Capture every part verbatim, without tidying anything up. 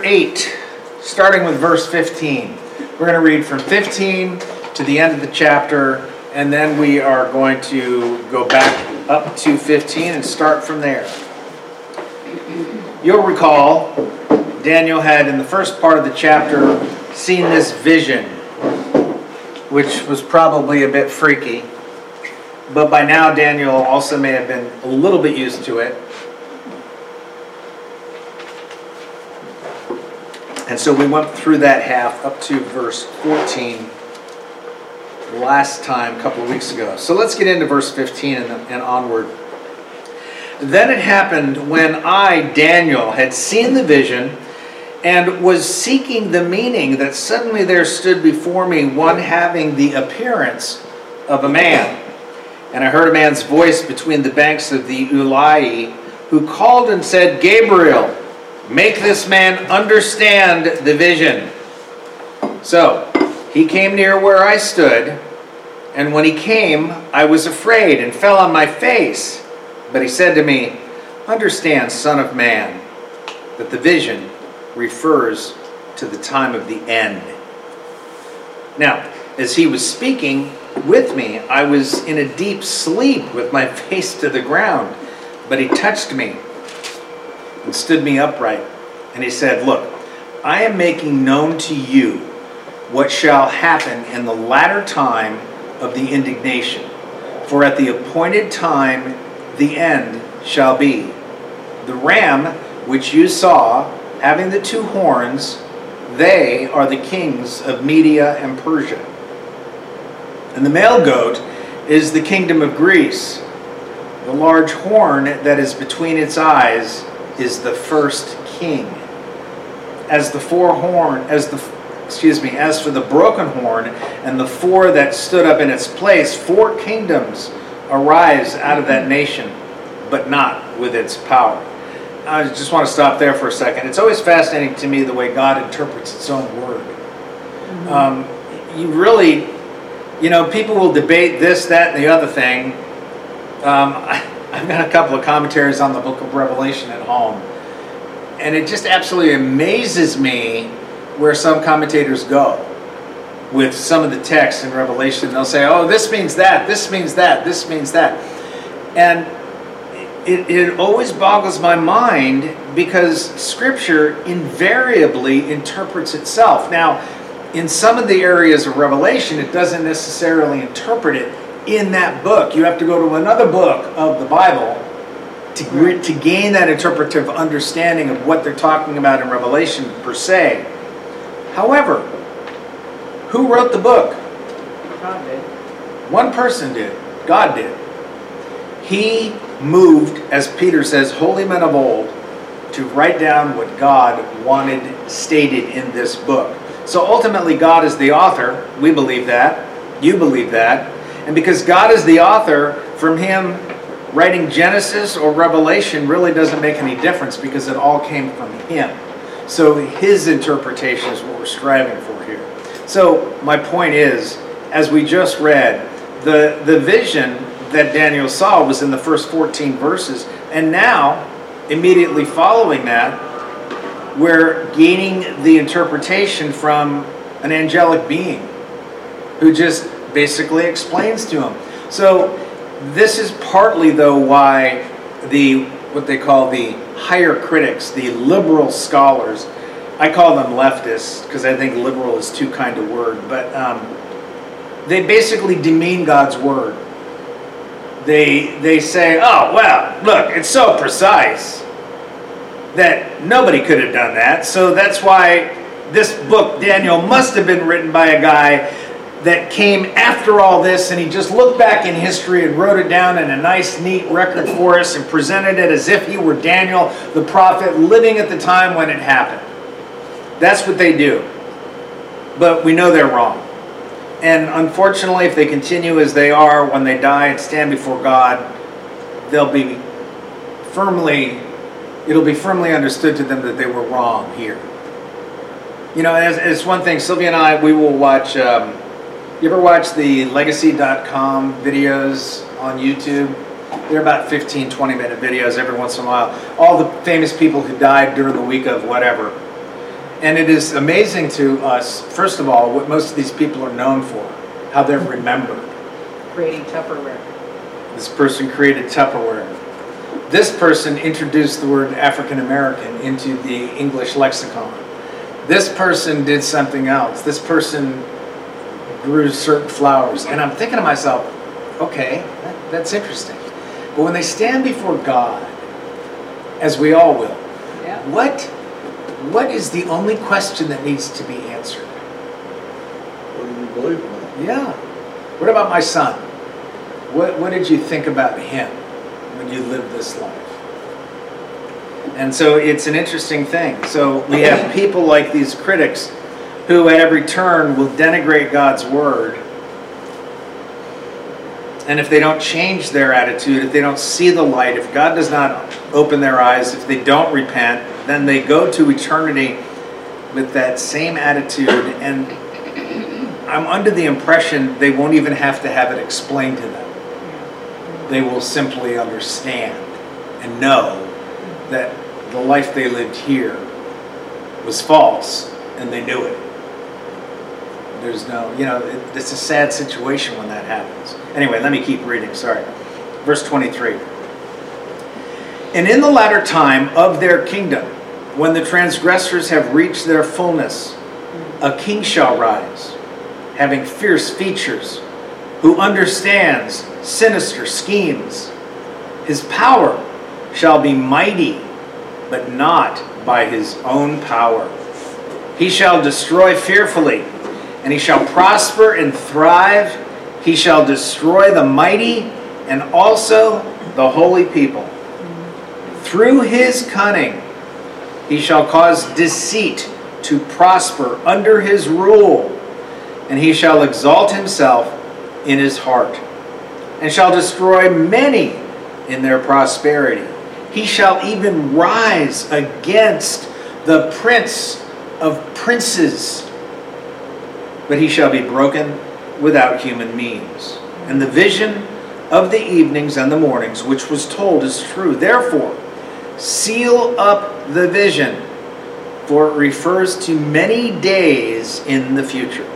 eight, starting with verse fifteen. We're going to read from fifteen to the end of the chapter, and then we are going to go back up to fifteen and start from there. You'll recall Daniel had, in the first part of the chapter, seen this vision, which was probably a bit freaky. But by now, Daniel also may have been a little bit used to it. And so we went through that half up to verse fourteen last time, a couple of weeks ago. So let's get into verse fifteen and, and onward. Then it happened when I, Daniel, had seen the vision and was seeking the meaning, that suddenly there stood before me one having the appearance of a man. And I heard a man's voice between the banks of the Ulai, who called and said, Gabriel, make this man understand the vision. So he came near where I stood, and when he came, I was afraid and fell on my face. But he said to me, understand, son of man, that the vision refers to the time of the end. Now, as he was speaking with me, I was in a deep sleep with my face to the ground. But he touched me and stood me upright. And he said, look, I am making known to you what shall happen in the latter time of the indignation. For at the appointed time the end shall be. The ram which you saw, having the two horns, they are the kings of Media and Persia. And the male goat is the kingdom of Greece. The large horn that is between its eyes is the first king. As the four horn, as the excuse me, as for the broken horn and the four that stood up in its place, four kingdoms arise out of that nation, but not with its power. I just want to stop there for a second. It's always fascinating to me the way God interprets its own word. Mm-hmm. Um, you really, you know, people will debate this, that, and the other thing. Um, I, I've got a couple of commentaries on the book of Revelation at home. And it just absolutely amazes me where some commentators go with some of the texts in Revelation. They'll say, oh, this means that, this means that, this means that. And it, it always boggles my mind because Scripture invariably interprets itself. Now, in some of the areas of Revelation, it doesn't necessarily interpret it in that book. You have to go to another book of the Bible to, to gain that interpretive understanding of what they're talking about in Revelation per se. However, who wrote the book? God did. One person did. God did. He moved, as Peter says, holy men of old, to write down what God wanted stated in this book. So ultimately, God is the author. We believe that. You believe that. And because God is the author, from him writing Genesis or Revelation really doesn't make any difference because it all came from him. So his interpretation is what we're striving for here. So my point is, as we just read, the, the vision that Daniel saw was in the first fourteen verses. And now, immediately following that, we're gaining the interpretation from an angelic being who just basically explains to him. So this is partly, though, why the what they call the higher critics, the liberal scholars, I call them leftists because I think liberal is too kind a word, but um, they basically demean God's word. They they say, oh, well, look, it's so precise that nobody could have done that. So that's why this book, Daniel, must have been written by a guy that came after all this, and he just looked back in history and wrote it down in a nice, neat record for us and presented it as if he were Daniel, the prophet, living at the time when it happened. That's what they do. But we know they're wrong. And unfortunately, if they continue as they are, when they die and stand before God, they'll be firmly, it'll be firmly understood to them that they were wrong here. You know, it's, it's one thing, Sylvia and I, we will watch, um, you ever watch the legacy dot com videos on YouTube? They're about fifteen, twenty minute videos every once in a while. All the famous people who died during the week of whatever. And it is amazing to us, first of all, what most of these people are known for, how they're remembered. Creating Tupperware. This person created Tupperware. This person introduced the word African American into the English lexicon. This person did something else. This person grew certain flowers. And I'm thinking to myself, okay, that, that's interesting. But when they stand before God, as we all will, Yeah. what, what is the only question that needs to be answered? What do you believe in? Yeah. What about my son? What, what did you think about him when you lived this life? And so it's an interesting thing. So we have people like these critics who at every turn will denigrate God's word. And if they don't change their attitude, if they don't see the light, if God does not open their eyes, if they don't repent, then they go to eternity with that same attitude. And I'm under the impression they won't even have to have it explained to them. They will simply understand and know that the life they lived here was false, and they knew it. There's no, you know, it, it's a sad situation when that happens. Anyway, let me keep reading, sorry. Verse twenty-three. And in the latter time of their kingdom, when the transgressors have reached their fullness, a king shall rise, having fierce features, who understands sinister schemes. His power shall be mighty, but not by his own power. He shall destroy fearfully, and he shall prosper and thrive. He shall destroy the mighty and also the holy people. Through his cunning, he shall cause deceit to prosper under his rule, and he shall exalt himself in his heart, and shall destroy many in their prosperity. He shall even rise against the prince of princes, but he shall be broken without human means. And the vision of the evenings and the mornings which was told is true. Therefore, seal up the vision, for it refers to many days in the future.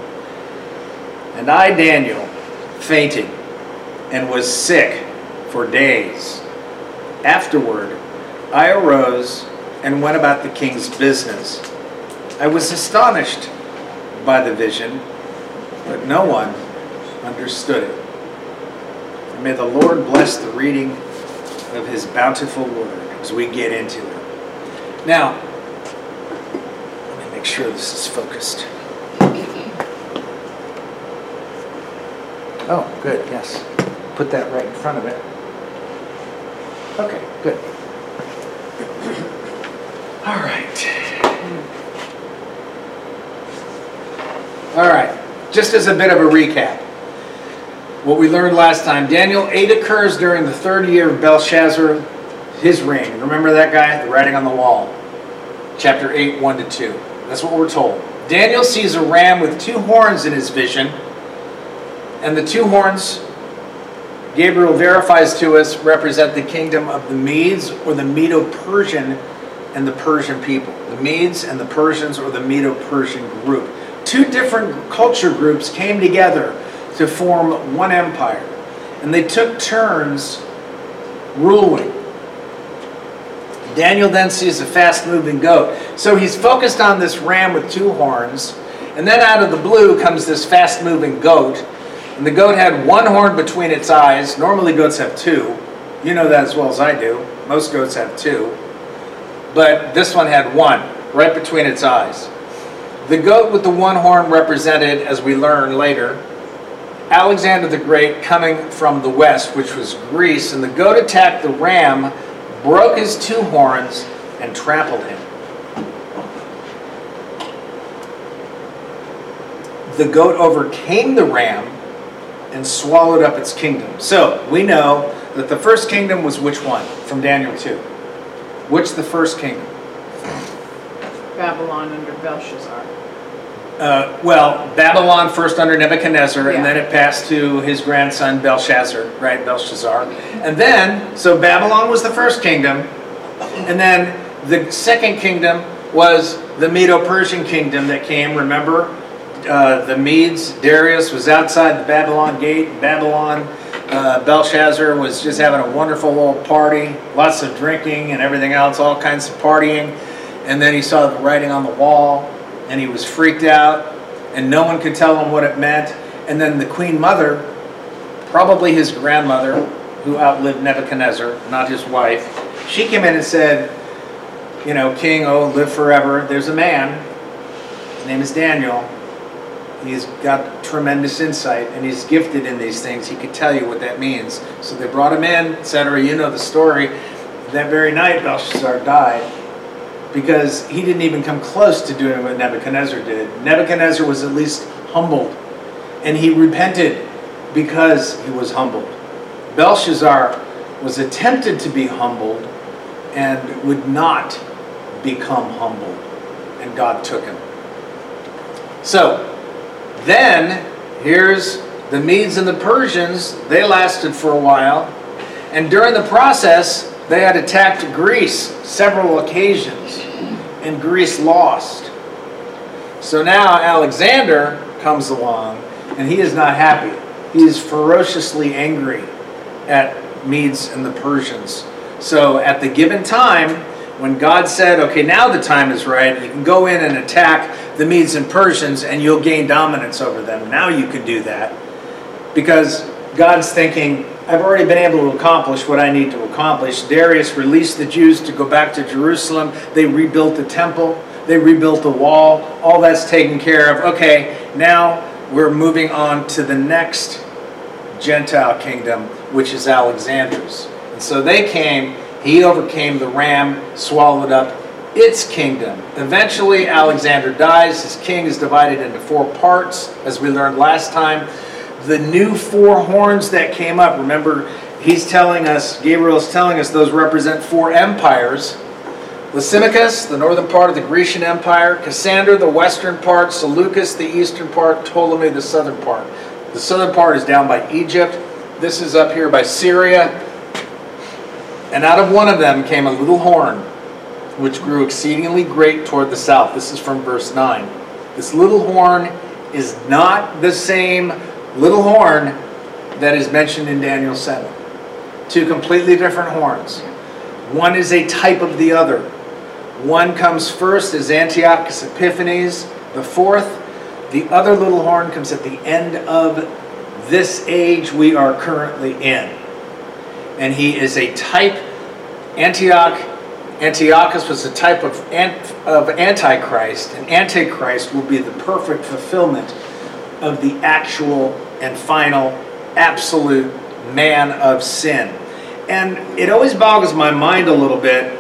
And I, Daniel, fainted and was sick for days. Afterward, I arose and went about the king's business. I was astonished by the vision, but no one understood it. And may the Lord bless the reading of his bountiful word as we get into it. Now, let me make sure this is focused. Oh, good, yes. Put that right in front of it. Okay, good. All right. All right, just as a bit of a recap, what we learned last time, Daniel eight occurs during the third year of Belshazzar, his reign. Remember that guy, the writing on the wall? Chapter eight, one to two. That's what we're told. Daniel sees a ram with two horns in his vision, and the two horns, Gabriel verifies to us, represent the kingdom of the Medes or the Medo-Persian and the Persian people. The Medes and the Persians or the Medo-Persian group. Two different culture groups came together to form one empire, and they took turns ruling. Daniel then sees a fast-moving goat. So he's focused on this ram with two horns, and then out of the blue comes this fast-moving goat. And the goat had one horn between its eyes. Normally goats have two. You know that as well as I do. Most goats have two. But this one had one, right between its eyes. The goat with the one horn represented, as we learn later, Alexander the Great coming from the west, which was Greece. And the goat attacked the ram, broke his two horns, and trampled him. The goat overcame the ram and swallowed up its kingdom. So, we know that the first kingdom was which one? From Daniel two. Which the first kingdom? Babylon under Belshazzar. Uh, well, Babylon first under Nebuchadnezzar, Yeah. and then it passed to his grandson Belshazzar, right? Belshazzar. And then, so Babylon was the first kingdom, and then the second kingdom was the Medo-Persian kingdom that came, remember? Uh, the Medes, Darius was outside the Babylon gate. Babylon, uh, Belshazzar was just having a wonderful little party, lots of drinking and everything else, all kinds of partying. And then he saw the writing on the wall, and he was freaked out, and no one could tell him what it meant. And then the queen mother, probably his grandmother, who outlived Nebuchadnezzar, not his wife, she came in and said, you know, King, oh, live forever. There's a man, his name is Daniel. He's got tremendous insight, and he's gifted in these things. He could tell you what that means. So they brought him in, et cetera. You know the story. That very night, Belshazzar died because he didn't even come close to doing what Nebuchadnezzar did. Nebuchadnezzar was at least humbled, and he repented because he was humbled. Belshazzar was attempted to be humbled and would not become humbled, and God took him. So, then, here's the Medes and the Persians. They lasted for a while. And during the process, they had attacked Greece several occasions. And Greece lost. So now Alexander comes along, and he is not happy. He is ferociously angry at Medes and the Persians. So at the given time, when God said, okay, now the time is right, you can go in and attack the Medes and Persians and you'll gain dominance over them. Now you can do that. Because God's thinking, I've already been able to accomplish what I need to accomplish. Darius released the Jews to go back to Jerusalem. They rebuilt the temple. They rebuilt the wall. All that's taken care of. Okay, now we're moving on to the next Gentile kingdom, which is Alexander's. And so they came. He overcame the ram, swallowed up its kingdom. Eventually, Alexander dies. His king is divided into four parts, as we learned last time. The new four horns that came up, remember, he's telling us, Gabriel's telling us, those represent four empires. Lysimachus, the northern part of the Grecian Empire. Cassander, the western part. Seleucus, the eastern part. Ptolemy, the southern part. The southern part is down by Egypt. This is up here by Syria. And out of one of them came a little horn, which grew exceedingly great toward the south. This is from verse nine. This little horn is not the same little horn that is mentioned in Daniel seven. Two completely different horns. One is a type of the other. One comes first as Antiochus Epiphanes, the fourth. The other little horn comes at the end of this age we are currently in. And he is a type. Antioch, Antiochus was a type of, of Antichrist, and Antichrist will be the perfect fulfillment of the actual and final absolute man of sin. And it always boggles my mind a little bit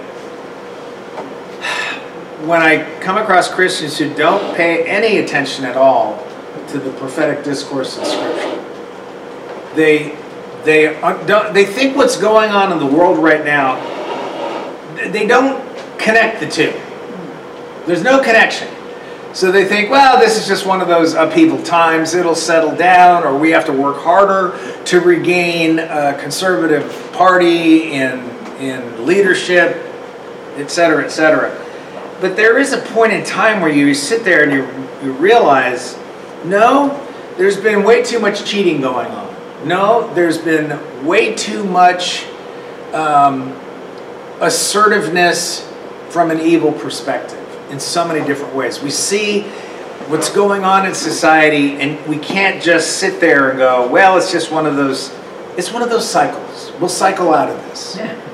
when I come across Christians who don't pay any attention at all to the prophetic discourse in Scripture. They They don't, they think what's going on in the world right now, they don't connect the two. There's no connection. So they think, well, this is just one of those upheaval times. It'll settle down, or we have to work harder to regain a conservative party in, in leadership, et cetera, et cetera. But there is a point in time where you sit there and you, you realize, no, there's been way too much cheating going on. No, there's been way too much um, assertiveness from an evil perspective in so many different ways. We see what's going on in society, and we can't just sit there and go, well, it's just one of those, it's one of those cycles. We'll cycle out of this.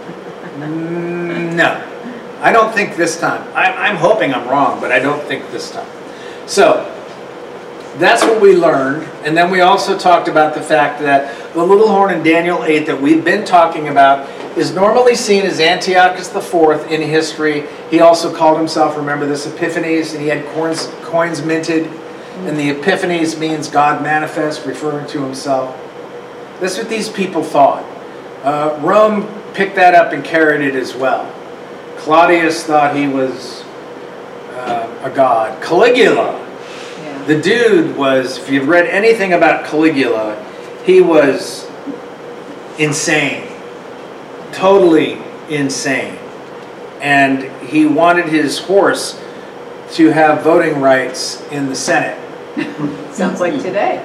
No, I don't think this time. I, I'm hoping I'm wrong, but I don't think this time. So, that's what we learned. And then we also talked about the fact that the little horn in Daniel eight that we've been talking about is normally seen as Antiochus the fourth in history. He also called himself, remember this, Epiphanes, and he had coins, coins minted. And the Epiphanes means God manifest, referring to himself. That's what these people thought. Uh, Rome picked that up and carried it as well. Claudius thought he was uh, a god. Caligula, the dude was, if you've read anything about Caligula, he was insane. Totally insane. and he wanted his horse to have voting rights in the Senate. Sounds like today.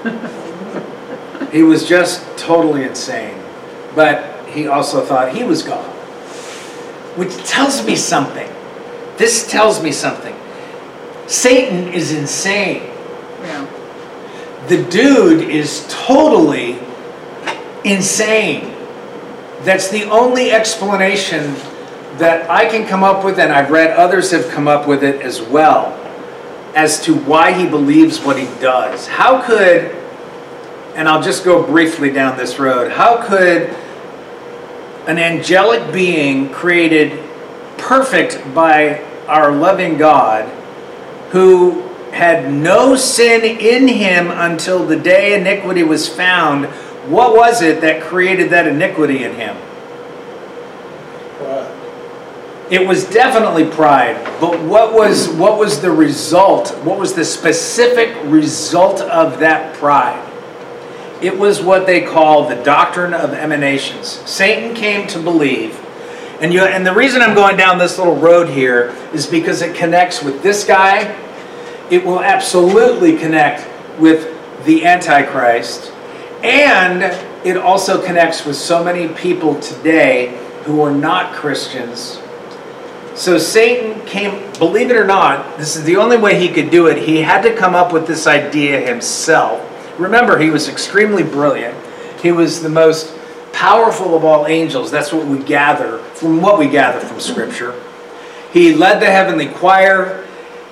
He was just totally insane, but he also thought he was God. Which tells me something. This tells me something. Satan is insane. Yeah. The dude is totally insane. That's the only explanation that I can come up with, and I've read others have come up with it as well, as to why he believes what he does. How could, and I'll just go briefly down this road, how could an angelic being created perfect by our loving God, who had no sin in him until the day iniquity was found, what was it that created that iniquity in him? Pride. It was definitely pride, but what was what was the result? What was the specific result of that pride? It was what they call the doctrine of emanations. Satan came to believe, and you and the reason I'm going down this little road here is because it connects with this guy. It will absolutely connect with the Antichrist, and it also connects with so many people today who are not Christians. So Satan came, believe it or not, this is the only way he could do it. He had to come up with this idea himself. Remember, he was extremely brilliant. He was the most powerful of all angels. That's what we gather, from what we gather from Scripture. He led the heavenly choir.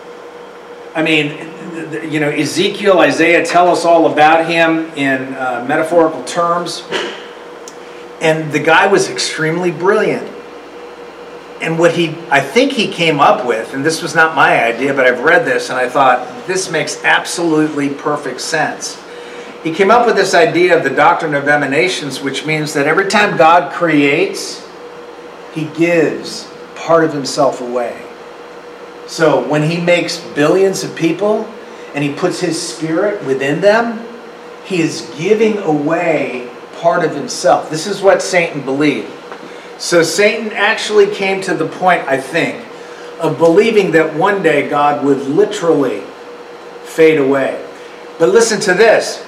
I mean, you know, Ezekiel, Isaiah tell us all about him in uh, metaphorical terms. And the guy was extremely brilliant. And what he, I think he came up with, and this was not my idea, but I've read this and I thought, this makes absolutely perfect sense. He came up with this idea of the doctrine of emanations, which means that every time God creates, he gives part of himself away. So when he makes billions of people and he puts his spirit within them, he is giving away part of himself. This is what Satan believed. So Satan actually came to the point, I think, of believing that one day God would literally fade away. But listen to this.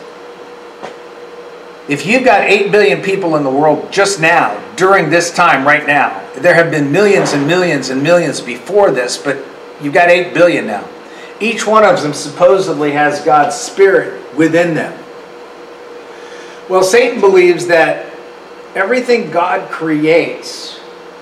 If you've got eight billion people in the world just now, during this time, right now, there have been millions and millions and millions before this, but you've got eight billion now. Each one of them supposedly has God's Spirit within them. Well, Satan believes that everything God creates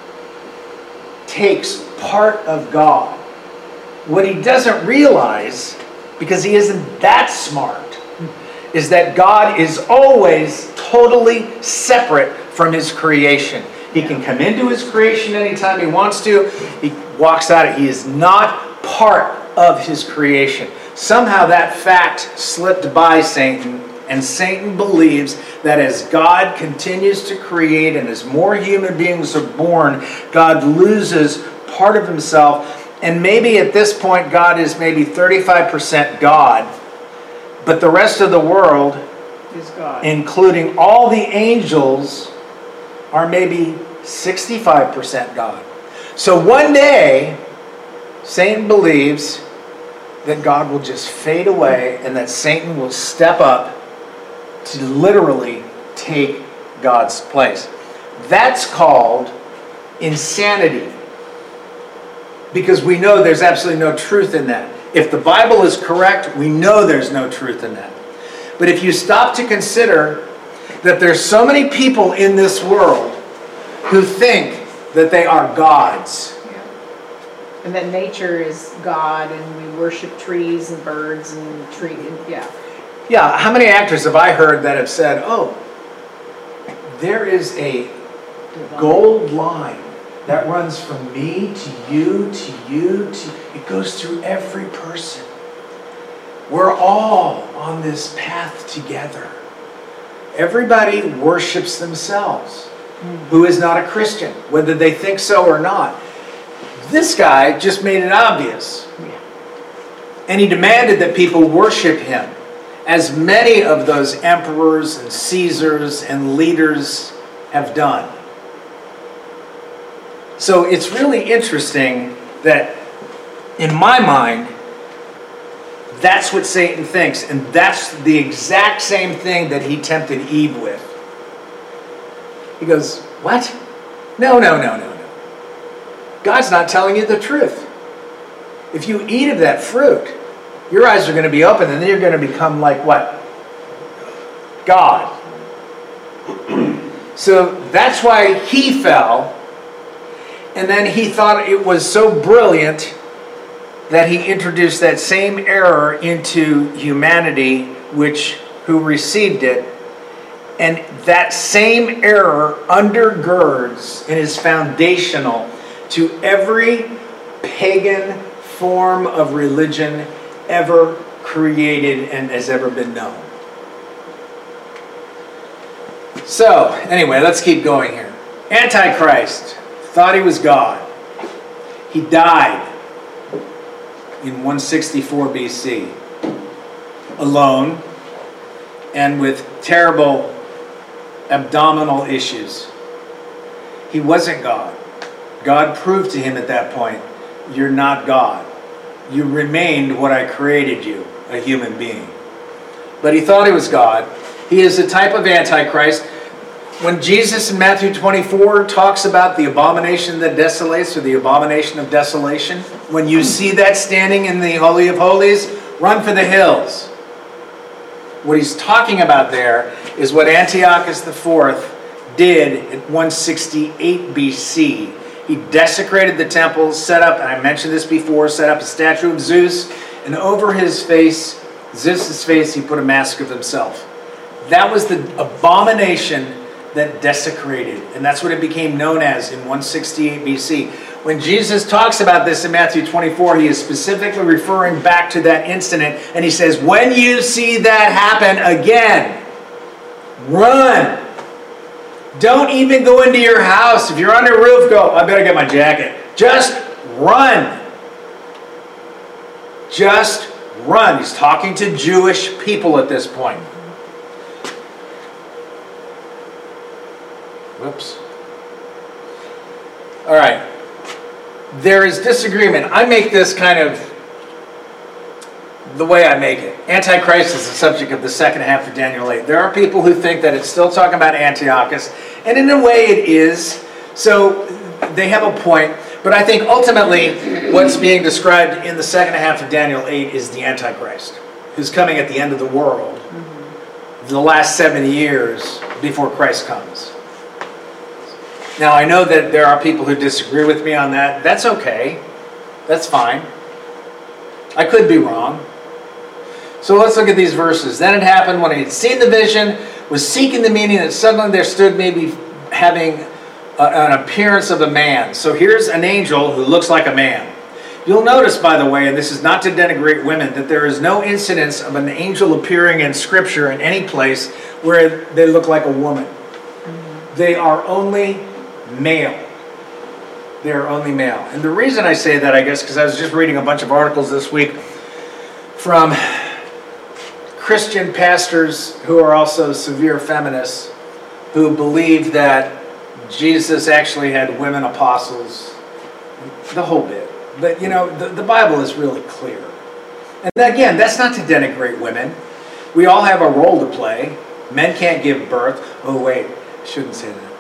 takes part of God. What he doesn't realize, because he isn't that smart, is that God is always totally separate from his creation. He can come into his creation anytime he wants to. He walks out. He is not part of his creation. Somehow that fact slipped by Satan, and Satan believes that as God continues to create and as more human beings are born, God loses part of himself. And maybe at this point, God is maybe thirty-five percent God, but the rest of the world, Is God. including all the angels, are maybe sixty-five percent God. So one day, Satan believes that God will just fade away and that Satan will step up to literally take God's place. That's called insanity. Because we know there's absolutely no truth in that. If the Bible is correct, we know there's no truth in that. But if you stop to consider that there's so many people in this world who think that they are gods. Yeah. And that nature is God, and we worship trees and birds and tree. And, yeah. Yeah, how many actors have I heard that have said, oh, there is a gold line that runs from me to you, to you, to... It goes through every person. We're all on this path together. Everybody worships themselves who is not a Christian, whether they think so or not. This guy just made it obvious. And he demanded that people worship him, as many of those emperors and Caesars and leaders have done. So it's really interesting that, in my mind, that's what Satan thinks, and that's the exact same thing that he tempted Eve with. He goes, what? No, no, no, no, no. God's not telling you the truth. If you eat of that fruit, your eyes are going to be open, and then you're going to become like what? God. So that's why he fell, and then he thought it was so brilliant that he introduced that same error into humanity, which who received it, and that same error undergirds and is foundational to every pagan form of religion ever created and has ever been known. So, anyway, let's keep going here. Antichrist thought he was God. He died in one sixty-four B C, alone and with terrible abdominal issues. He wasn't God. God proved to him at that point, you're not God. You remained what I created you, a human being. But he thought he was God. He is a type of Antichrist. When Jesus in Matthew twenty-four talks about the abomination that desolates, or the abomination of desolation, when you see that standing in the Holy of Holies, run for the hills. What he's talking about there is what Antiochus the fourth did in one sixty-eight B C. He desecrated the temple, set up, and I mentioned this before, set up a statue of Zeus, and over his face, Zeus's face, he put a mask of himself. That was the abomination that desecrated, and that's what it became known as in one sixty-eight B C. When Jesus talks about this in Matthew twenty-four, he is specifically referring back to that incident, and he says, when you see that happen again, run. Don't even go into your house. If you're on your roof, go, I better get my jacket. Just run. Just run. He's talking to Jewish people at this point. Whoops. All right. There is disagreement. I make this kind of the way I make it. Antichrist is the subject of the second half of Daniel eight. There are people who think that it's still talking about Antiochus, and in a way it is. So they have a point. But I think ultimately what's being described in the second half of Daniel eight is the Antichrist, who's coming at the end of the world, mm-hmm. the last seventy years before Christ comes. Now, I know that there are people who disagree with me on that. That's okay. That's fine. I could be wrong. So let's look at these verses. Then it happened when he had seen the vision, was seeking the meaning, that suddenly there stood maybe having a, an appearance of a man. So here's an angel who looks like a man. You'll notice, by the way, and this is not to denigrate women, that there is no incidence of an angel appearing in Scripture in any place where they look like a woman. Mm-hmm. They are only male. They are only male. And the reason I say that, I guess, because I was just reading a bunch of articles this week from Christian pastors who are also severe feminists who believe that Jesus actually had women apostles, the whole bit. But, you know, the, the Bible is really clear. And again, that's not to denigrate women. We all have a role to play. Men can't give birth. Oh, wait, I shouldn't say that.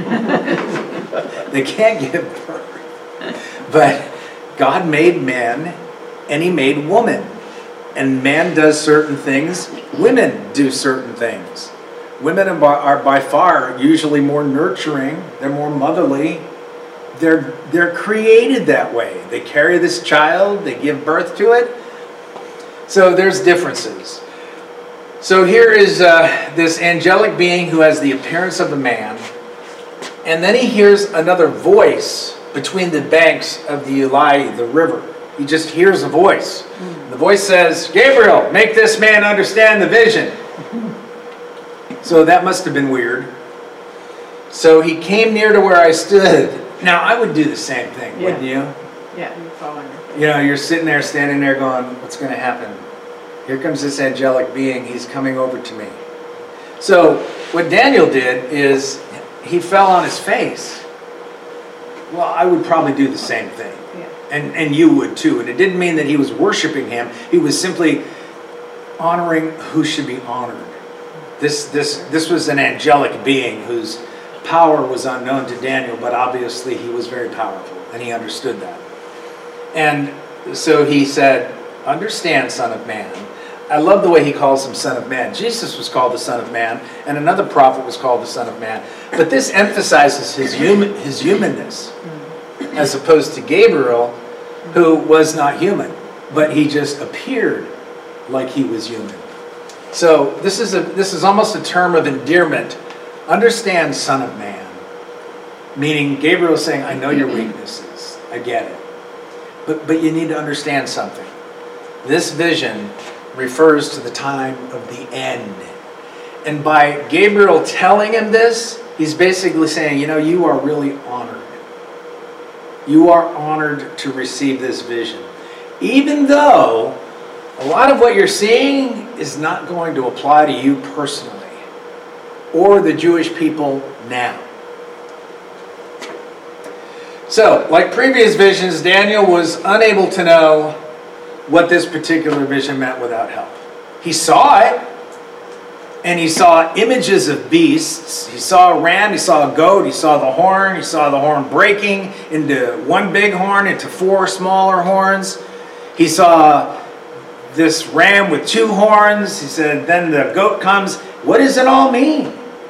They can't give birth. But God made man and he made woman. And man does certain things. Women do certain things. Women are by, are by far usually more nurturing. They're more motherly. They're, they're created that way. They carry this child. They give birth to it. So there's differences. So here is uh, this angelic being who has the appearance of a man. And then he hears another voice between the banks of the Ulai, the river. He just hears a voice. Mm. The voice says, Gabriel, make this man understand the vision. Mm-hmm. So that must have been weird. So he came near to where I stood. Now, I would do the same thing, yeah. wouldn't you? Yeah, you're following her. You know, you're sitting there, standing there going, what's going to happen? Here comes this angelic being. He's coming over to me. So what Daniel did is he fell on his face. well, I would probably do the same thing. Yeah. And, and you would too. And it didn't mean that he was worshiping him. He was simply honoring who should be honored. This, this, this was an angelic being whose power was unknown to Daniel, but obviously he was very powerful, and he understood that. And so he said, understand, Son of Man. I love the way he calls him Son of Man. Jesus was called the Son of Man, and another prophet was called the Son of Man. But this emphasizes his human, his humanness, as opposed to Gabriel, who was not human, but he just appeared like he was human. So this is a this is almost a term of endearment. Understand, Son of Man. Meaning Gabriel is saying, I know your weaknesses. I get it. But but you need to understand something. This vision refers to the time of the end. And by Gabriel telling him this, he's basically saying, you know, you are really honored. You are honored to receive this vision. Even though a lot of what you're seeing is not going to apply to you personally or the Jewish people now. So, like previous visions, Daniel was unable to know what this particular vision meant without help. He saw it, and he saw images of beasts. He saw a ram, he saw a goat, he saw the horn, he saw the horn breaking into one big horn, into four smaller horns. He saw this ram with two horns. He said, then the goat comes. What does it all mean?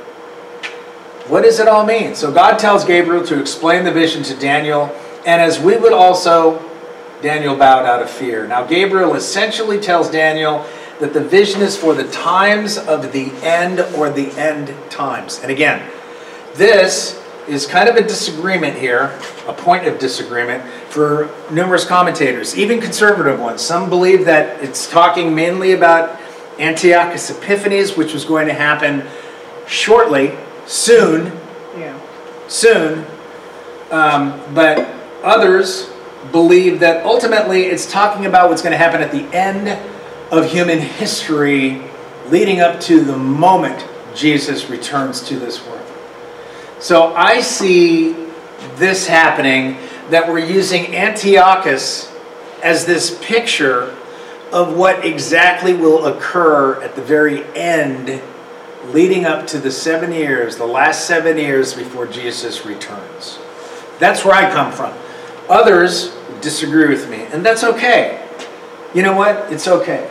What does it all mean? So God tells Gabriel to explain the vision to Daniel, and as we would also, Daniel bowed out of fear. Now Gabriel essentially tells Daniel that the vision is for the times of the end, or the end times. And again, this is kind of a disagreement here, a point of disagreement for numerous commentators, even conservative ones. Some believe that it's talking mainly about Antiochus Epiphanes, which was going to happen shortly, soon, Yeah. soon. Um, but others believe that ultimately it's talking about what's going to happen at the end of human history, leading up to the moment Jesus returns to this world. So I see this happening, that we're using Antiochus as this picture of what exactly will occur at the very end, leading up to the seven years, the last seven years before Jesus returns. That's where I come from. Others disagree with me, and that's okay. You know what? It's okay.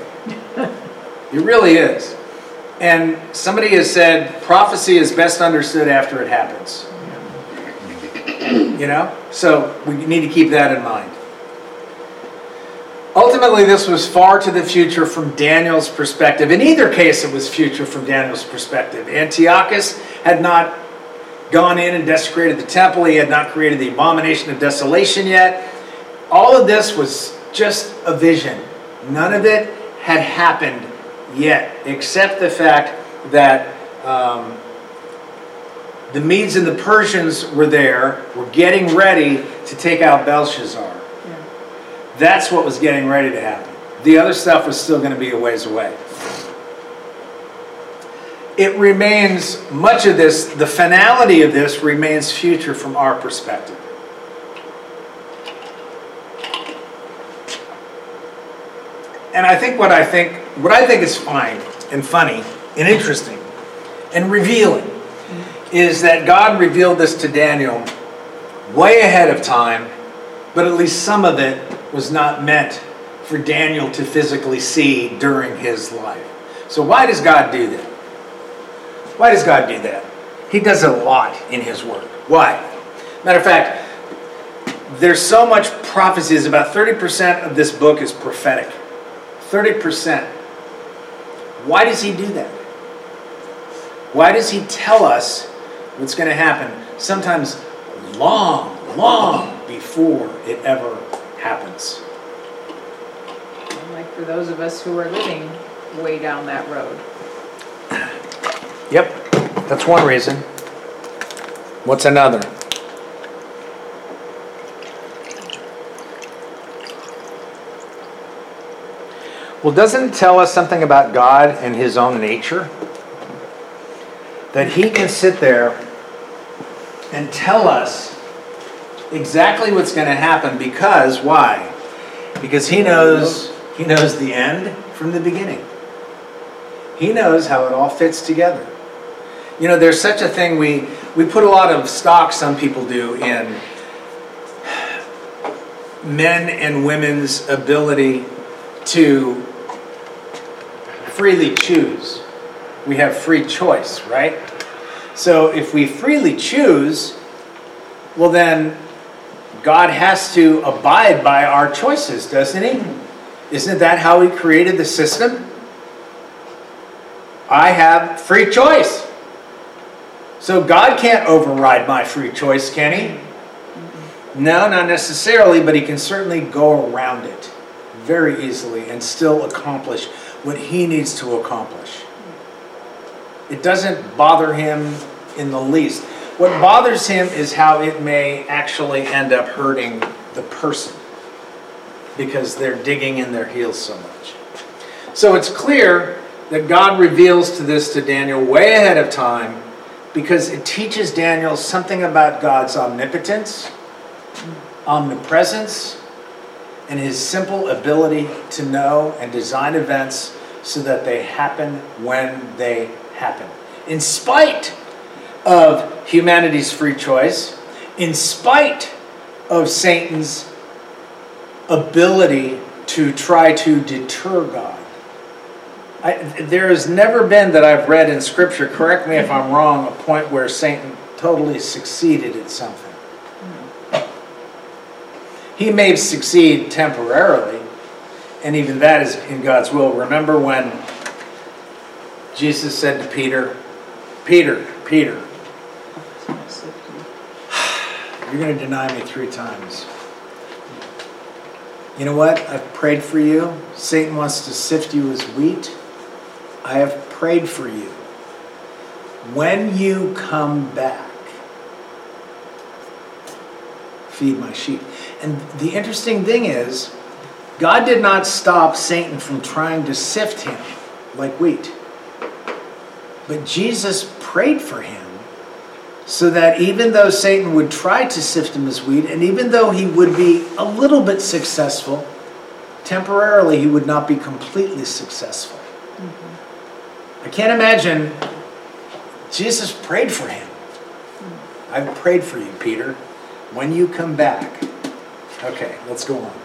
It really is. And somebody has said prophecy is best understood after it happens. You know? So we need to keep that in mind. Ultimately, this was far to the future from Daniel's perspective. In either case, it was future from Daniel's perspective. Antiochus had not gone in and desecrated the temple. He had not created the abomination of desolation yet. All of this was just a vision. None of it had happened yet, except the fact that um, the Medes and the Persians were there, were getting ready to take out Belshazzar. Yeah. That's what was getting ready to happen. The other stuff was still going to be a ways away. It remains, much of this, the finality of this remains future from our perspective. And I think what I think, what I think is fine and funny and interesting and revealing is that God revealed this to Daniel way ahead of time, but at least some of it was not meant for Daniel to physically see during his life. So why does God do that? Why does God do that? He does a lot in his word. Why? Matter of fact, there's so much prophecies. About thirty percent of this book is prophetic. thirty percent. Why does he do that? Why does he tell us what's going to happen? Sometimes long, long before it ever happens. Like for those of us who are living way down that road. Yep, that's one reason. What's another? Well, doesn't it tell us something about God and his own nature? That he can sit there and tell us exactly what's going to happen because, why? Because he knows, he knows the end from the beginning. He knows how it all fits together. You know, there's such a thing, we, we put a lot of stock, some people do, in men and women's ability to freely choose. We have free choice, right? So if we freely choose, well then God has to abide by our choices, doesn't he? Isn't that how he created the system? I have free choice. So God can't override my free choice, can he? No, not necessarily, but he can certainly go around it very easily and still accomplish what he needs to accomplish. It doesn't bother him in the least. What bothers him is how it may actually end up hurting the person because they're digging in their heels so much. So it's clear that God reveals to this to Daniel way ahead of time because it teaches Daniel something about God's omnipotence, omnipresence, and his simple ability to know and design events so that they happen when they happen. In spite of humanity's free choice, in spite of Satan's ability to try to deter God. I, there has never been that I've read in Scripture, correct me if I'm wrong, a point where Satan totally succeeded at something. He may succeed temporarily, and even that is in God's will. Remember when Jesus said to Peter, Peter, Peter, you're going to deny me three times. You know what? I've prayed for you. Satan wants to sift you as wheat. I have prayed for you. When you come back, feed my sheep. And the interesting thing is, God did not stop Satan from trying to sift him like wheat. But Jesus prayed for him so that even though Satan would try to sift him as wheat, and even though he would be a little bit successful, temporarily he would not be completely successful. Mm-hmm. I can't imagine. Jesus prayed for him. Mm-hmm. I've prayed for you, Peter. When you come back. Okay, let's go on.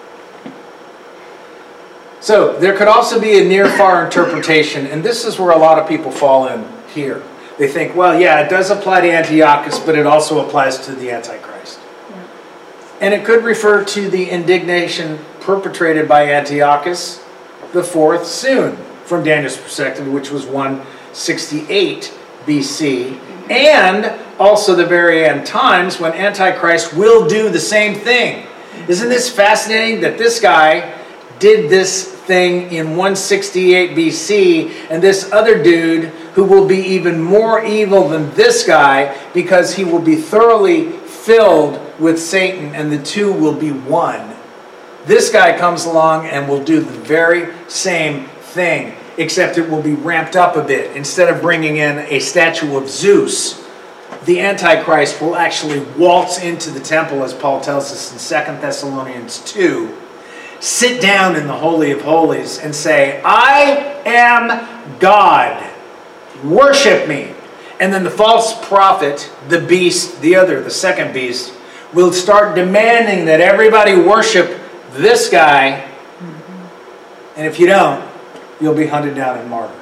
So, there could also be a near-far interpretation, and this is where a lot of people fall in here. They think, well, yeah, it does apply to Antiochus, but it also applies to the Antichrist. Yeah. And it could refer to the indignation perpetrated by Antiochus the fourth soon, from Daniel's perspective, which was one sixty-eight B C, and also the very end times when Antichrist will do the same thing. Isn't this fascinating that this guy did this thing in one sixty-eight B C, and this other dude who will be even more evil than this guy because he will be thoroughly filled with Satan and the two will be one. This guy comes along and will do the very same thing, except it will be ramped up a bit. Instead of bringing in a statue of Zeus, the Antichrist will actually waltz into the temple, as Paul tells us in Second Thessalonians two, sit down in the Holy of Holies and say, I am God. Worship me. And then the false prophet, the beast, the other, the second beast, will start demanding that everybody worship this guy. Mm-hmm. And if you don't, you'll be hunted down and martyred.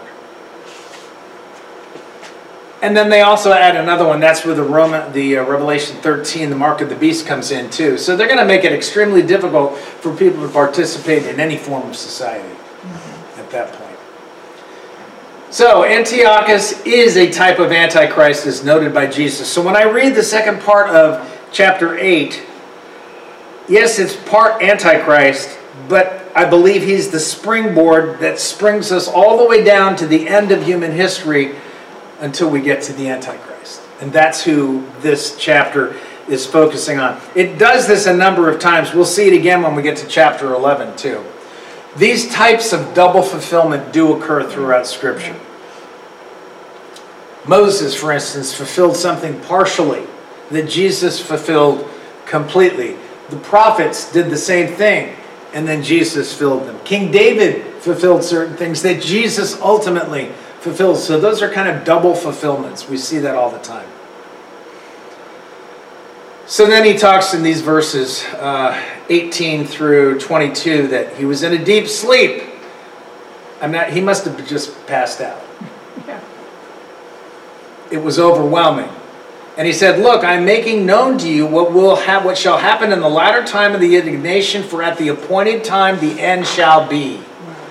And then they also add another one. That's where the Roman, the uh, Revelation thirteen, the mark of the beast, comes in too. So they're going to make it extremely difficult for people to participate in any form of society mm-hmm. at that point. So Antiochus is a type of Antichrist as noted by Jesus. So when I read the second part of chapter eight, yes, it's part Antichrist, but I believe he's the springboard that springs us all the way down to the end of human history until we get to the Antichrist. And that's who this chapter is focusing on. It does this a number of times. We'll see it again when we get to chapter eleven too. These types of double fulfillment do occur throughout Scripture. Moses, for instance, fulfilled something partially that Jesus fulfilled completely. The prophets did the same thing, and then Jesus filled them. King David fulfilled certain things that Jesus ultimately fulfilled. So those are kind of double fulfillments. We see that all the time. So then he talks in these verses uh, eighteen through twenty-two that he was in a deep sleep. I'm not, he must have just passed out. Yeah. It was overwhelming. And he said, look, I'm making known to you what will have, what shall happen in the latter time of the indignation, for at the appointed time the end shall be.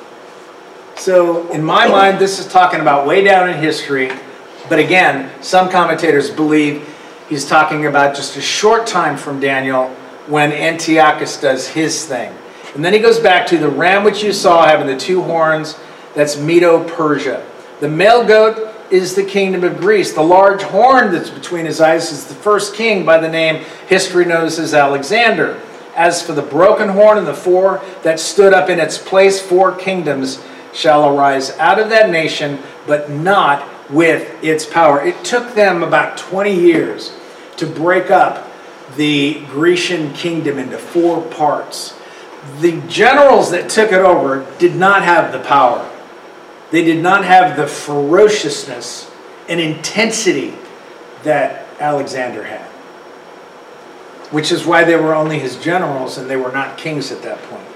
So in my mind, this is talking about way down in history. But again, some commentators believe he's talking about just a short time from Daniel when Antiochus does his thing. And then he goes back to the ram which you saw having the two horns, that's Medo-Persia. The male goat is the kingdom of Greece. The large horn that's between his eyes is the first king by the name history knows as Alexander. As for the broken horn and the four that stood up in its place, four kingdoms shall arise out of that nation, but not with its power. It took them about twenty years to break up the Grecian kingdom into four parts. The generals that took it over did not have the power. They did not have the ferociousness and intensity that Alexander had. Which is why they were only his generals and they were not kings at that point.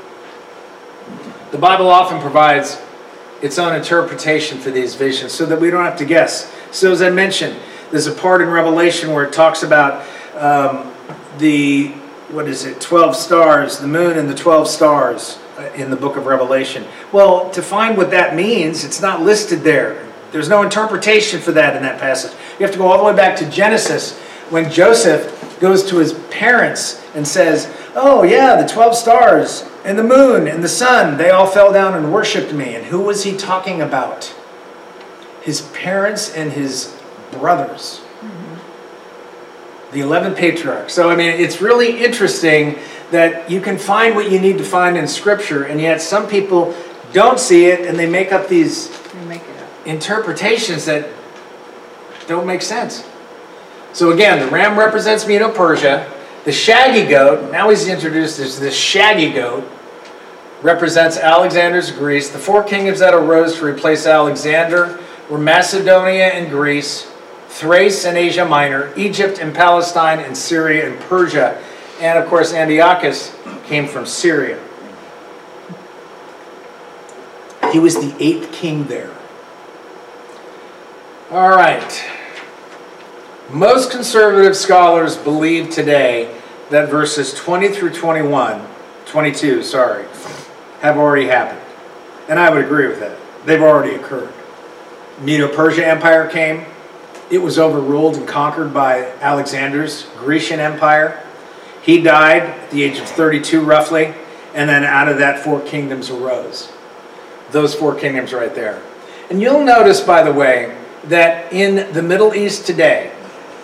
The Bible often provides its own interpretation for these visions so that we don't have to guess. So as I mentioned, there's a part in Revelation where it talks about um, the, what is it, twelve stars, the moon and the twelve stars in the book of Revelation. Well, to find what that means, it's not listed there. There's no interpretation for that in that passage. You have to go all the way back to Genesis when Joseph goes to his parents and says, oh yeah, the twelve stars and the moon and the sun, they all fell down and worshipped me. And who was he talking about? His parents and his brothers. Mm-hmm. The eleven patriarchs. So, I mean, it's really interesting that you can find what you need to find in Scripture, and yet some people don't see it, and they make up these They make it up. interpretations that don't make sense. So again, the ram represents Medo-Persia. The shaggy goat, now he's introduced as this shaggy goat, represents Alexander's Greece. The four kingdoms that arose to replace Alexander were Macedonia and Greece, Thrace and Asia Minor, Egypt and Palestine, and Syria and Persia. And of course, Antiochus came from Syria. He was the eighth king there. All right. Most conservative scholars believe today that verses twenty through twenty-one, twenty-two, sorry, have already happened. And I would agree with that. They've already occurred. Medo-Persia Empire came. It was overruled and conquered by Alexander's Grecian Empire. He died at the age of thirty-two roughly, and then out of that four kingdoms arose. Those four kingdoms right there. And you'll notice, by the way, that in the Middle East today,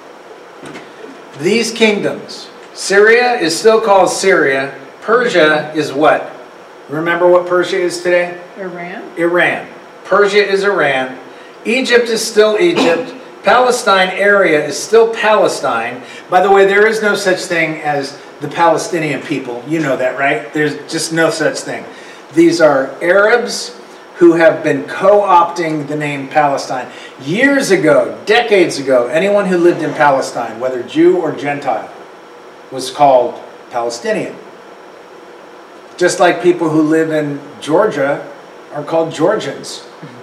these kingdoms, Syria is still called Syria. Persia is what? Remember what Persia is today? Iran? Iran. Persia is Iran. Egypt is still Egypt. Palestine area is still Palestine. By the way, there is no such thing as the Palestinian people. You know that, right? There's just no such thing. These are Arabs who have been co-opting the name Palestine. Years ago, decades ago, anyone who lived in Palestine, whether Jew or Gentile, was called Palestinian. Just like people who live in Georgia are called Georgians.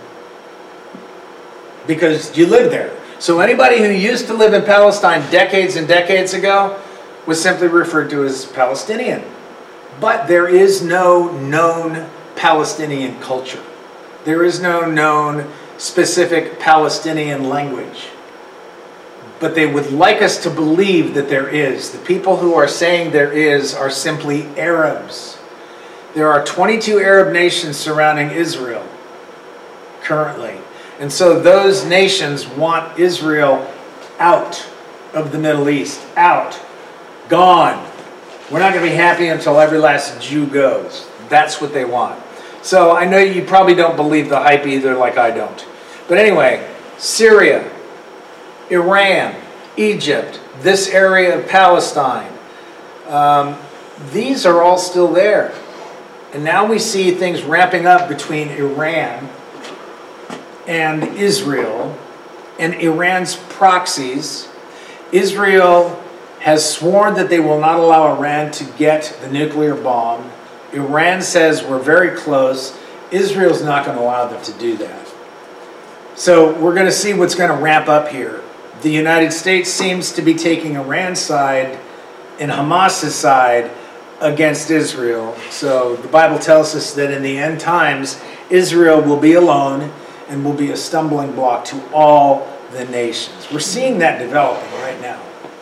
Because you live there. So anybody who used to live in Palestine decades and decades ago was simply referred to as Palestinian. But there is no known Palestinian culture. There is no known specific Palestinian language. But they would like us to believe that there is. The people who are saying there is are simply Arabs. There are twenty-two Arab nations surrounding Israel currently. And so those nations want Israel out of the Middle East. Out. Gone. We're not going to be happy until every last Jew goes. That's what they want. So I know you probably don't believe the hype either, like I don't. But anyway, Syria, Iran, Egypt, this area of Palestine, Um, these are all still there. And now we see things ramping up between Iran and Israel and Iran's proxies. Israel has sworn that they will not allow Iran to get the nuclear bomb. Iran says we're very close. Israel's not going to allow them to do that. So we're going to see what's going to ramp up here. The United States seems to be taking Iran's side and Hamas's side against Israel. So the Bible tells us that in the end times, Israel will be alone and will be a stumbling block to all the nations. We're seeing that developing right now.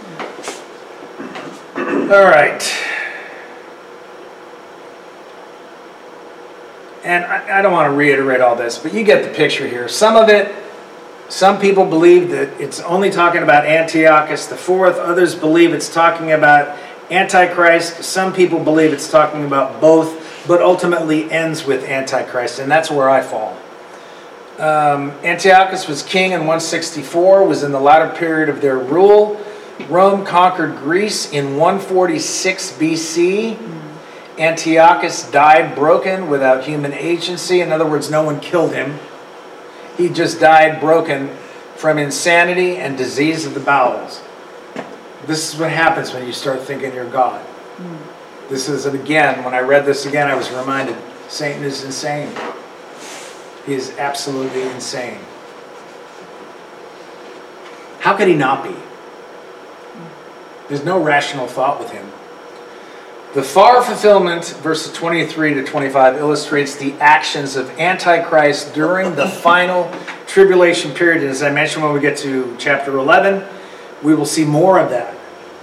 All right. And I, I don't want to reiterate all this, but you get the picture here. Some of it, some people believe that it's only talking about Antiochus the Fourth. Others believe it's talking about Antichrist. Some people believe it's talking about both, but ultimately ends with Antichrist, and that's where I fall. Um, Antiochus was king in one sixty-four, was in the latter period of their rule. Rome conquered Greece in one forty-six B C. Antiochus died broken without human agency. In other words, no one killed him. He just died broken from insanity and disease of the bowels. This is what happens when you start thinking you're God. Mm. This is, again, when I read this again, I was reminded, Satan is insane. He is absolutely insane. How could he not be? There's no rational thought with him. The far fulfillment, verses twenty-three to twenty-five, illustrates the actions of Antichrist during the final tribulation period. And as I mentioned, when we get to chapter eleven, we will see more of that.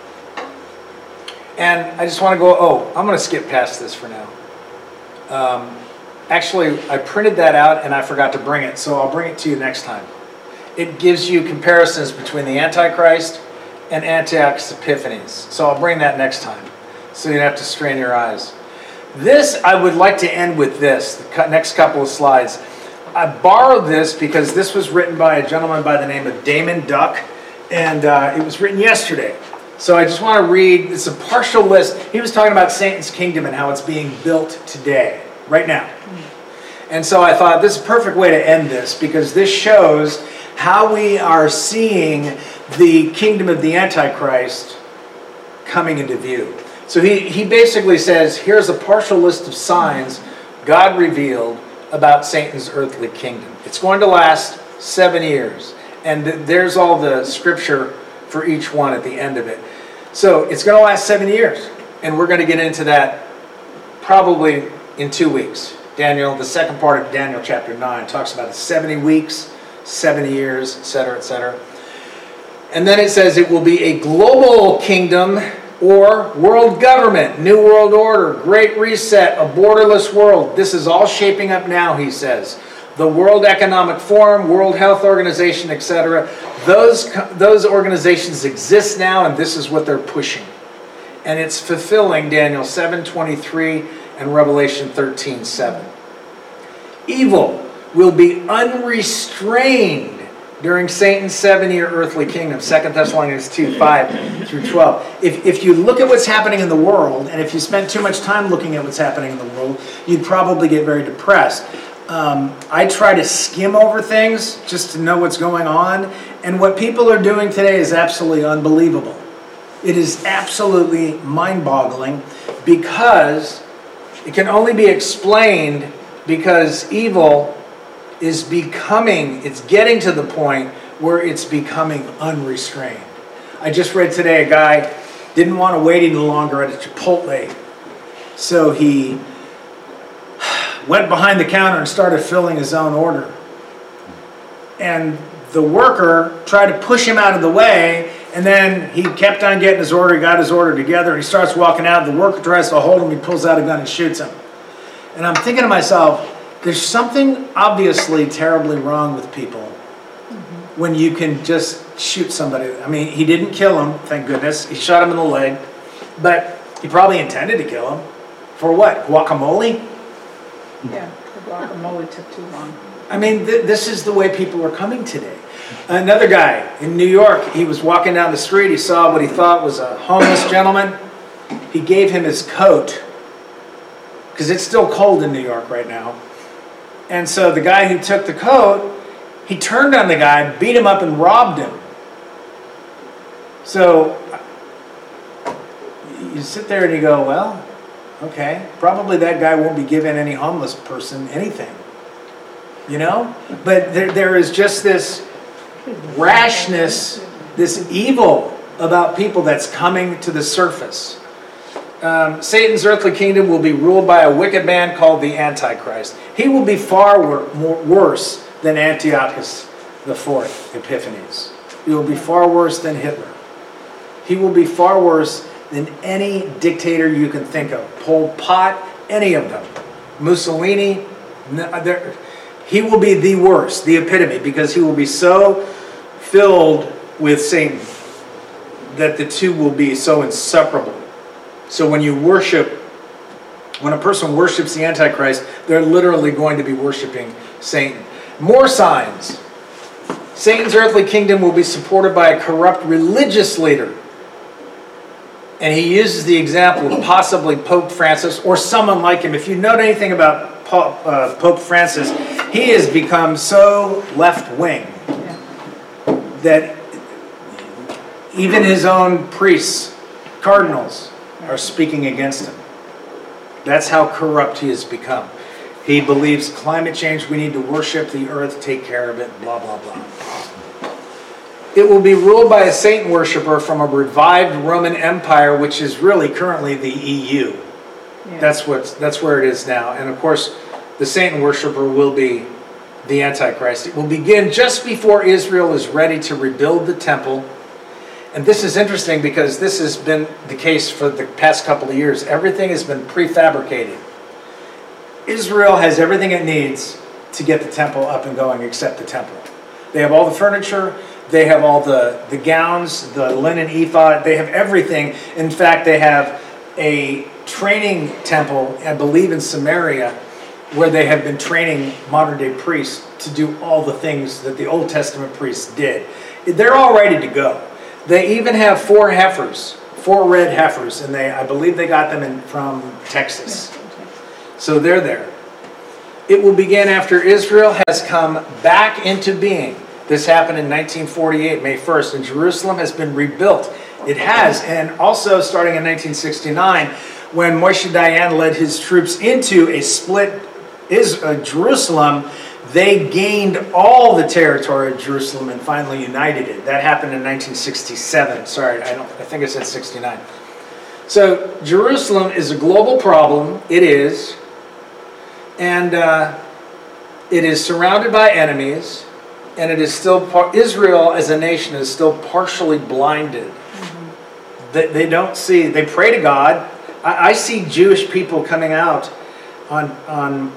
And I just want to go, oh, I'm going to skip past this for now. Um, actually, I printed that out and I forgot to bring it, so I'll bring it to you next time. It gives you comparisons between the Antichrist and Antiochus Epiphanes. So I'll bring that next time, so you don't have to strain your eyes. This, I would like to end with this, the next couple of slides. I borrowed this because this was written by a gentleman by the name of Damon Duck, and uh, it was written yesterday. So I just want to read, it's a partial list. He was talking about Satan's kingdom and how it's being built today, right now. And so I thought this is a perfect way to end this, because this shows how we are seeing the kingdom of the Antichrist coming into view. So he, he basically says, here's a partial list of signs God revealed about Satan's earthly kingdom. It's going to last seven years. And there's all the scripture for each one at the end of it. So it's going to last seven years. And we're going to get into that probably in two weeks. Daniel, the second part of Daniel chapter nine, talks about seventy weeks, seventy years, et cetera, et cetera. And then it says it will be a global kingdom or world government, new world order, great reset, a borderless world. This is all shaping up now, he says. The World Economic Forum, World Health Organization, et cetera. Those, those organizations exist now, and this is what they're pushing. And it's fulfilling Daniel seven twenty-three and Revelation thirteen seven. Evil will be unrestrained during Satan's seven-year earthly kingdom, Second Thessalonians two, five through twelve. If, if you look at what's happening in the world, and if you spend too much time looking at what's happening in the world, you'd probably get very depressed. Um, I try to skim over things just to know what's going on, and what people are doing today is absolutely unbelievable. It is absolutely mind-boggling, because it can only be explained because evil is becoming, it's getting to the point where it's becoming unrestrained. I just read today a guy didn't want to wait any longer at a Chipotle, so he went behind the counter and started filling his own order. And the worker tried to push him out of the way, and then he kept on getting his order, he got his order together, and he starts walking out, the worker tries to hold him, he pulls out a gun and shoots him. And I'm thinking to myself, there's something obviously terribly wrong with people mm-hmm. when you can just shoot somebody. I mean, he didn't kill him, thank goodness. He shot him in the leg, but he probably intended to kill him. For what? Guacamole? Yeah, the guacamole took too long. I mean, th- this is the way people are coming today. Another guy in New York, he was walking down the street, he saw what he thought was a homeless gentleman. he gave him his coat, because it's still cold in New York right now. And so the guy who took the coat, he turned on the guy, beat him up, and robbed him. So you sit there and you go, well, okay, probably that guy won't be giving any homeless person anything, you know? But there, there is just this rashness, this evil about people that's coming to the surface. Um, Satan's earthly kingdom will be ruled by a wicked man called the Antichrist. He will be far wor- more, worse than Antiochus the Fourth, Epiphanes. He will be far worse than Hitler. He will be far worse than any dictator you can think of. Pol Pot, any of them. Mussolini, he will be the worst, the epitome, because he will be so filled with Satan that the two will be so inseparable. So when you worship, when a person worships the Antichrist, they're literally going to be worshiping Satan. More signs. Satan's earthly kingdom will be supported by a corrupt religious leader. And he uses the example of possibly Pope Francis or someone like him. If you know anything about Pope, uh, Pope Francis, he has become so left-wing that even his own priests, cardinals, are speaking against him. That's how corrupt he has become. He believes climate change, we need to worship the earth, take care of it, blah, blah, blah. It will be ruled by a Satan worshiper from a revived Roman Empire, which is really currently the E U. Yeah. That's what, that's where it is now. And of course, the Satan worshiper will be the Antichrist. It will begin just before Israel is ready to rebuild the temple. And this is interesting because this has been the case for the past couple of years. Everything has been prefabricated. Israel has everything it needs to get the temple up and going except the temple. They have all the furniture. They have all the, the gowns, the linen ephod. They have everything. In fact, they have a training temple, I believe in Samaria, where they have been training modern-day priests to do all the things that the Old Testament priests did. They're all ready to go. They even have four heifers, four red heifers, and they, I believe they got them in, from Texas. So they're there. It will begin after Israel has come back into being. This happened in nineteen forty-eight, May first, and Jerusalem has been rebuilt. It has, and also starting in nineteen sixty-nine, when Moshe Dayan led his troops into a split is, uh, Jerusalem, they gained all the territory of Jerusalem and finally united it. That happened in nineteen sixty-seven. Sorry, I don't. I think I said sixty-nine. So Jerusalem is a global problem. It is, and uh, it is surrounded by enemies. And it is still, par- Israel as a nation is still partially blinded. Mm-hmm. They, they don't see, they pray to God. I, I see Jewish people coming out on on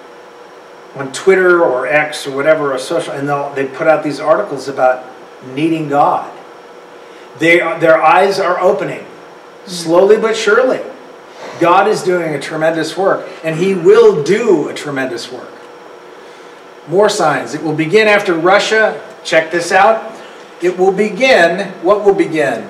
on Twitter or X or whatever, or social, and they'll, they put out these articles about needing God. They are, their eyes are opening, mm-hmm. slowly but surely. God is doing a tremendous work, and He will do a tremendous work. More signs. It will begin after Russia. Check this out. It will begin. What will begin?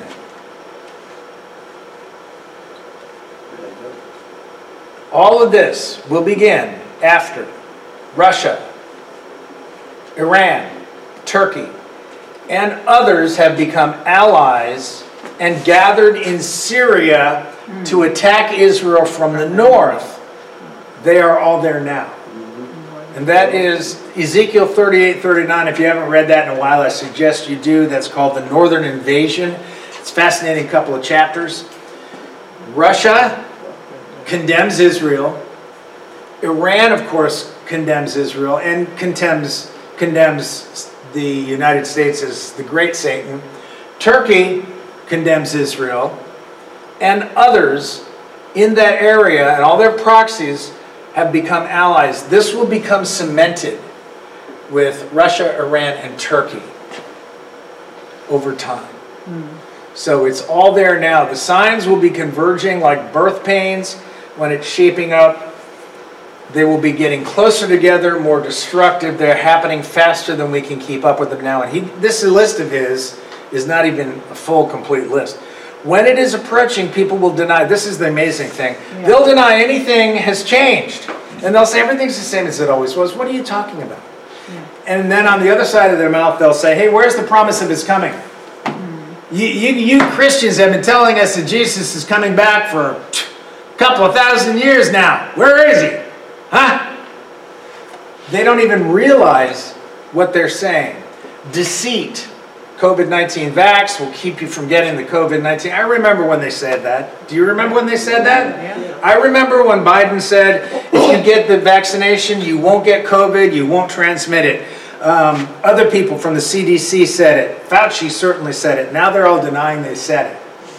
All of this will begin after Russia, Iran, Turkey, and others have become allies and gathered in Syria mm. to attack Israel from the north. They are all there now. And that is Ezekiel thirty-eight thirty-nine. If you haven't read that in a while, I suggest you do. That's called the Northern Invasion. It's a fascinating couple of chapters. Russia condemns Israel. Iran, of course, condemns Israel and condemns, condemns the United States as the great Satan. Turkey condemns Israel. And others in that area and all their proxies have become allies. This will become cemented with Russia, Iran, and Turkey over time. Mm. So it's all there now. The signs will be converging like birth pains when it's shaping up. They will be getting closer together, more destructive. They're happening faster than we can keep up with them now. And he, this list of his is not even a full, complete list. When it is approaching, people will deny. This is the amazing thing. Yeah. They'll deny anything has changed. And they'll say everything's the same as it always was. What are you talking about? Yeah. And then on the other side of their mouth, they'll say, hey, where's the promise of his coming? Mm. You, you, you Christians have been telling us that Jesus is coming back for a couple of thousand years now. Where is he? Huh? They don't even realize what they're saying. Deceit. COVID nineteen vax will keep you from getting the COVID nineteen. I remember when they said that. Do you remember when they said that? Yeah. I remember when Biden said, if you get the vaccination, you won't get COVID, you won't transmit it. Um, other people from the C D C said it. Fauci certainly said it. Now they're all denying they said it.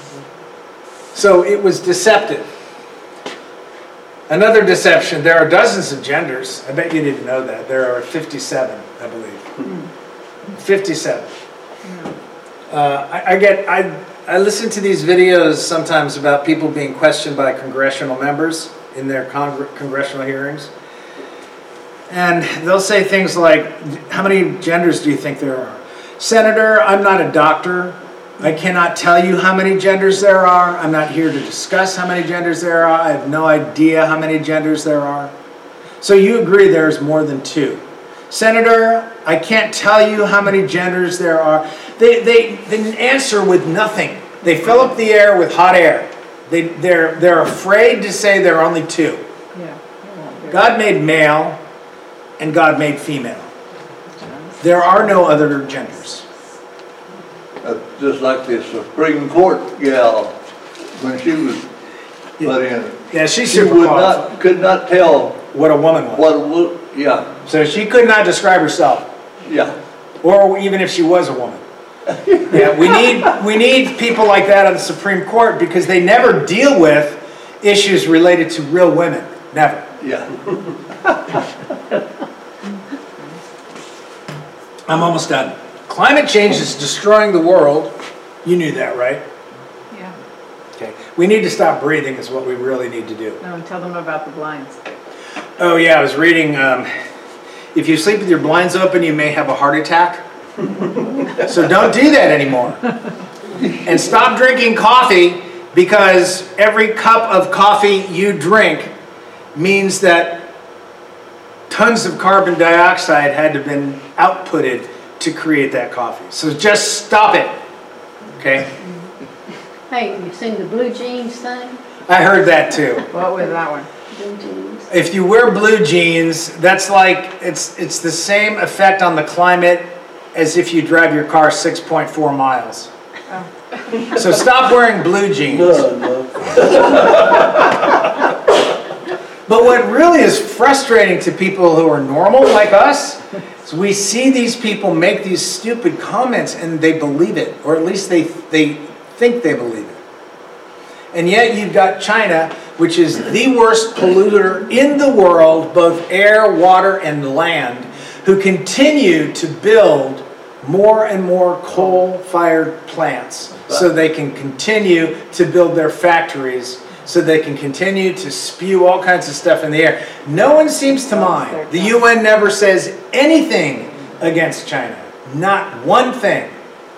So it was deceptive. Another deception, there are dozens of genders. I bet you didn't know that. There are fifty-seven, I believe. fifty-seven. Uh, I, I get, I, I listen to these videos sometimes about people being questioned by congressional members in their congr- congressional hearings. And they'll say things like, how many genders do you think there are? Senator, I'm not a doctor. I cannot tell you how many genders there are. I'm not here to discuss how many genders there are. I have no idea how many genders there are. So you agree there's more than two. Senator, I can't tell you how many genders there are. They, they, they answer with nothing. They fill up the air with hot air. They, they're, they're afraid to say there are only two. Yeah. God made male and God made female. There are no other genders. Uh, just like the Supreme Court gal, when she was put in. Yeah, she's She super would qualified. not, could not tell What a woman was. what, a wo- yeah, So she could not describe herself, yeah. or even if she was a woman. Yeah, we need we need people like that on the Supreme Court because they never deal with issues related to real women. Never. Yeah. I'm almost done. Climate change is destroying the world. You knew that, right? Yeah. Okay. We need to stop breathing is what we really need to do. No, and tell them about the blinds. Oh yeah, I was reading, um, if you sleep with your blinds open, you may have a heart attack. So don't do that anymore. And stop drinking coffee because every cup of coffee you drink means that tons of carbon dioxide had to have been outputted to create that coffee. So just stop it, okay? Hey, you seen the blue jeans thing? I heard that too. What was that one? Blue jeans. If you wear blue jeans, that's like, it's it's the same effect on the climate as if you drive your car six point four miles. Oh. So stop wearing blue jeans. No, no. But what really is frustrating to people who are normal like us is we see these people make these stupid comments and they believe it, or at least they they think they believe it. And yet you've got China, which is the worst polluter in the world, both air, water, and land, who continue to build more and more coal-fired plants so they can continue to build their factories, so they can continue to spew all kinds of stuff in the air. No one seems to mind. The U N never says anything against China. Not one thing.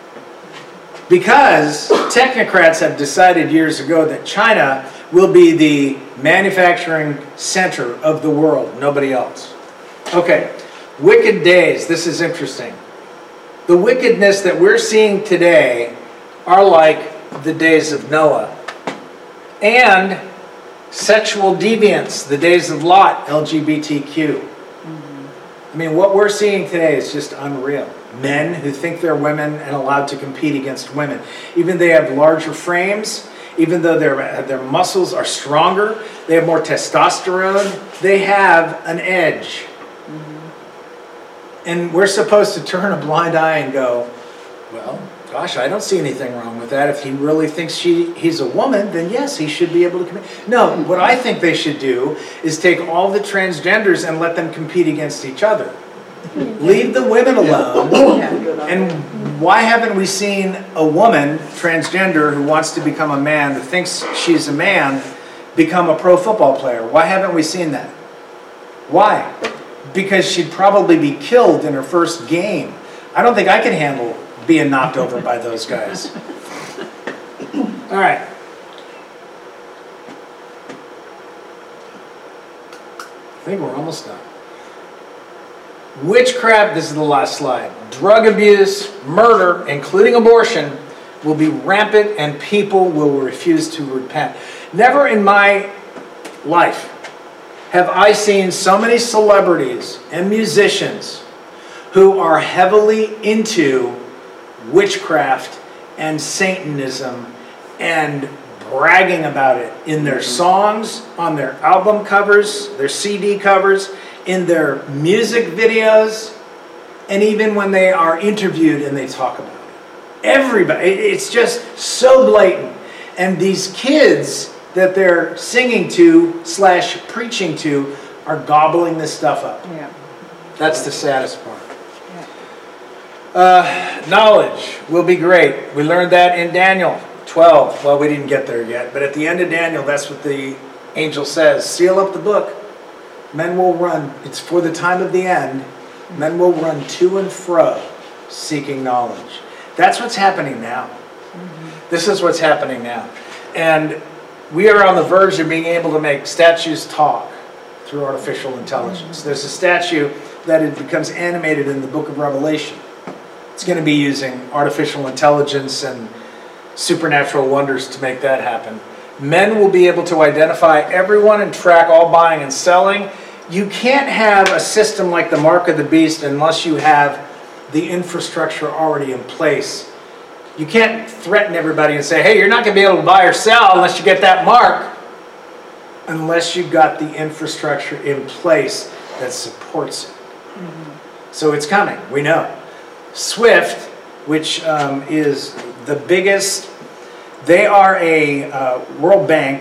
Because technocrats have decided years ago that China will be the manufacturing center of the world, nobody else. Okay, wicked days. This is interesting. The wickedness that we're seeing today are like the days of Noah. And sexual deviance, the days of Lot, L G B T Q. Mm-hmm. I mean, what we're seeing today is just unreal. Men who think they're women and allowed to compete against women. Even they have larger frames, even though their, their muscles are stronger, they have more testosterone, they have an edge. Mm-hmm. And we're supposed to turn a blind eye and go, well, gosh, I don't see anything wrong with that. If he really thinks she he's a woman, then yes, he should be able to compete. No, what I think they should do is take all the transgenders and let them compete against each other. Leave the women alone. And why haven't we seen a woman, transgender, who wants to become a man, who thinks she's a man, become a pro football player? Why haven't we seen that? Why? Because she'd probably be killed in her first game. I don't think I can handle being knocked over by those guys. All right. I think we're almost done. Witchcraft, this is the last slide. Drug abuse, murder, including abortion, will be rampant and people will refuse to repent. Never in my life have I seen so many celebrities and musicians who are heavily into witchcraft and Satanism and bragging about it in their songs, on their album covers, their C D covers, in their music videos, and even when they are interviewed and they talk about it. Everybody, it's just so blatant. And these kids that they're singing to slash preaching to are gobbling this stuff up. Yeah. That's the saddest part. Uh, knowledge will be great. We learned that in Daniel twelve. Well, we didn't get there yet, but at the end of Daniel, that's what the angel says. Seal up the book. Men will run, it's for the time of the end, men will run to and fro seeking knowledge. That's what's happening now. Mm-hmm. This is what's happening now. And we are on the verge of being able to make statues talk through artificial intelligence. Mm-hmm. There's a statue that it becomes animated in the book of Revelation. It's going to be using artificial intelligence and supernatural wonders to make that happen. Men will be able to identify everyone and track all buying and selling. You can't have a system like the Mark of the Beast unless you have the infrastructure already in place. You can't threaten everybody and say, hey, you're not going to be able to buy or sell unless you get that mark, unless you've got the infrastructure in place that supports it. Mm-hmm. So it's coming, we know. SWIFT, which um, is the biggest, they are a uh, World Bank,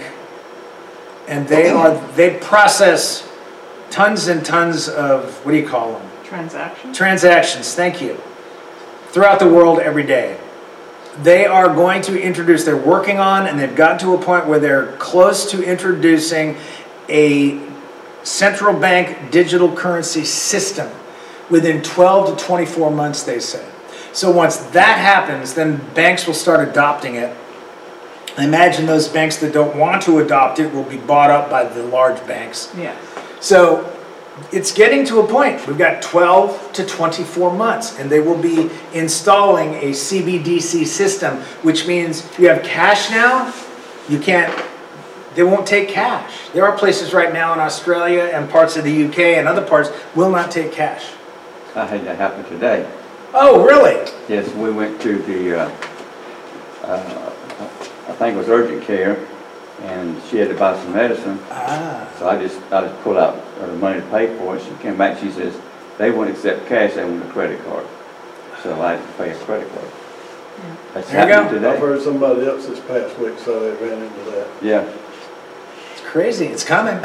and they are they process tons and tons of, what do you call them? Transactions? Transactions, thank you. Throughout the world every day. They are going to introduce, they're working on, and they've gotten to a point where they're close to introducing a central bank digital currency system within twelve to twenty-four months, they say. So once that happens, then banks will start adopting it. I imagine those banks that don't want to adopt it will be bought up by the large banks. Yeah. So it's getting to a point. We've got twelve to twenty-four months, and they will be installing a C B D C system, which means you have cash now, you can't, they won't take cash. There are places right now in Australia and parts of the U K and other parts will not take cash. I had that happen today. Oh, really? Yes, we went to the, uh, uh, I think it was urgent care, and she had to buy some medicine. Ah. So I just, I just pulled out uh, the money to pay for it. She came back, she says, they won't accept cash, they want a credit card. So I had to pay a credit card. Yeah. That's There you happening go. I've today. heard somebody else this past week, so they ran into that. Yeah. It's crazy. It's coming.